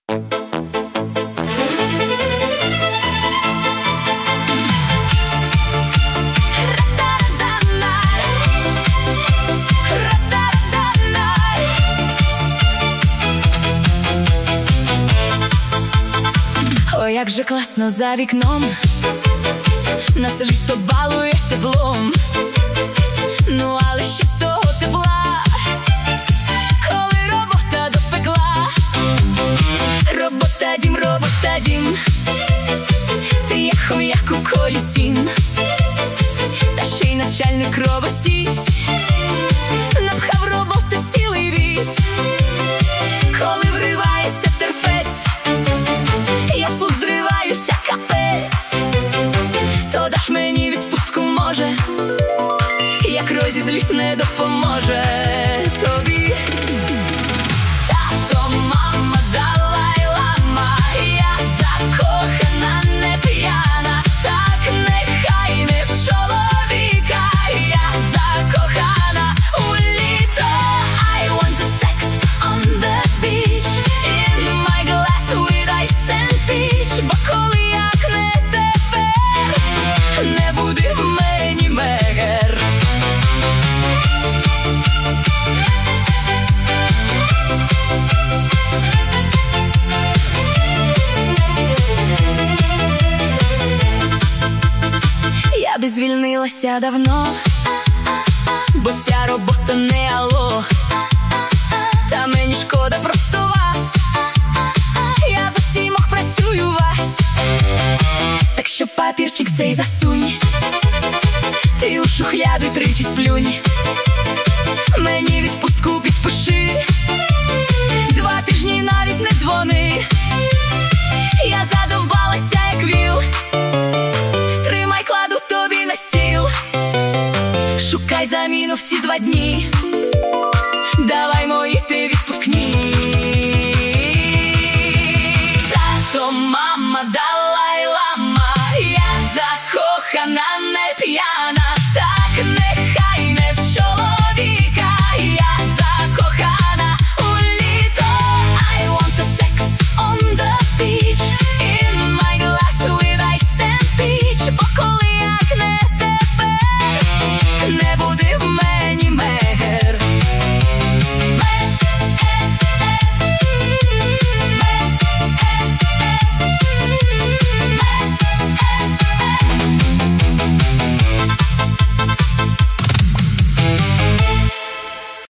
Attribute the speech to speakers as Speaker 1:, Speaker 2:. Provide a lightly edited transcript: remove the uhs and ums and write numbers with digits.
Speaker 1: Ой, як же класно за вікном, нас літо балує теплом. Ну, але ще з того тепла, коли робота допекла. Робота дім, ти як хом'як у колі тім. Та ще й начальник робосісь напхав роботи цілий віз. Коли вривається терпець, я вслух зриваюся, капець. То даш мені відпустку, може, як розізлюсь, не допоможе тобі. Тато, мама, Далай-лама, я закохана, не п'яна, так нехай не в чоловіка. Я закохана у літо. I want to sex on the beach, in my glass with ice and peach. Бо коли як не тепер, не буде в мені мегер. Я би звільнилася давно, бо ця робота не алло. Та мені шкода просто вас, я за сімох працюю вась. Так що папірчик цей засунь, ти у шухляду й тричі сплюнь. Мені відпустку підпиши, 2 тижні навіть не дзвони. Я задовбалася як віл, тримай, кладу тобі на стіл. Шукай заміну в ці 2 дні, давай мої ти відпускні. Тато, мама, Далай-лама, я закохана, не п'яна,